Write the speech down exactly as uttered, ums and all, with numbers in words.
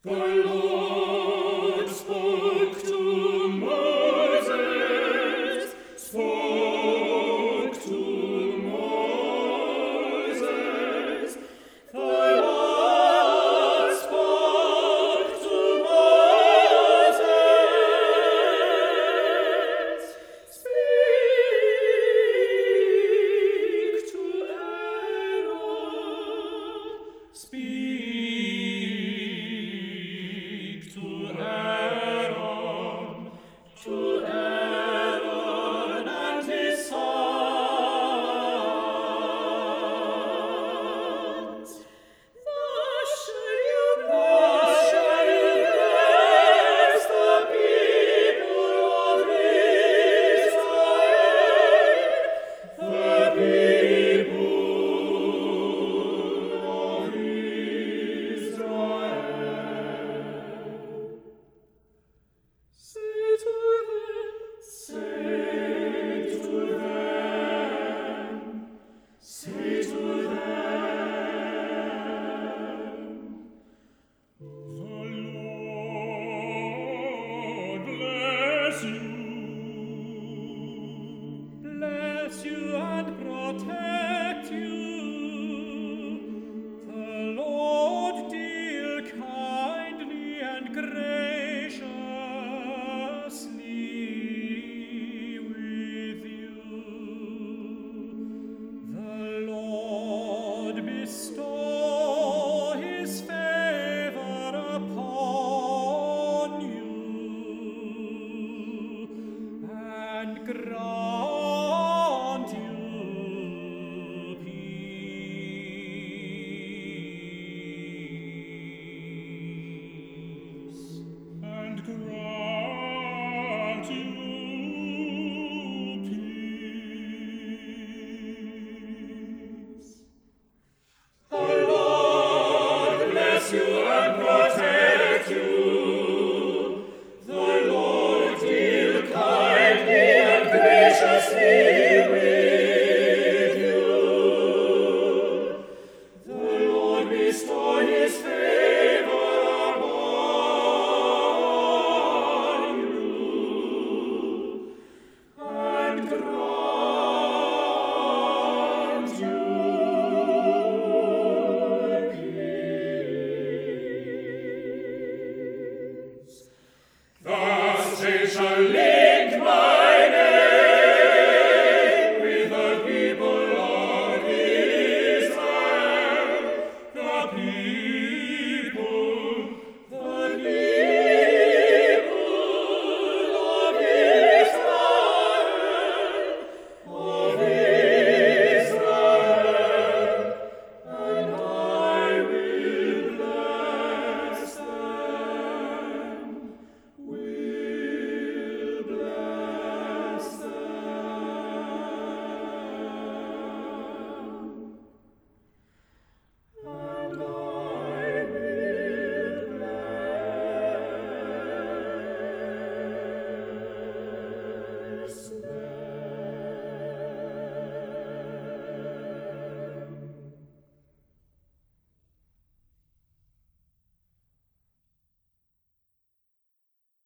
The Lord spoke to Moses, spoke to Moses. The Lord spoke to Moses, speak to Aaron, speak. To Aaron and his sons. Thus shall you bless the people of Israel, the people of Israel. Say to Say to them, the Lord bless you, bless you and protect you. The Lord deal kindly and graciously with you. Bestow his favor upon you and grant you peace and grant you you and protect you. The Lord deal kindly and graciously with you. The Lord bestow his favor upon you and grant you Thus they shall live.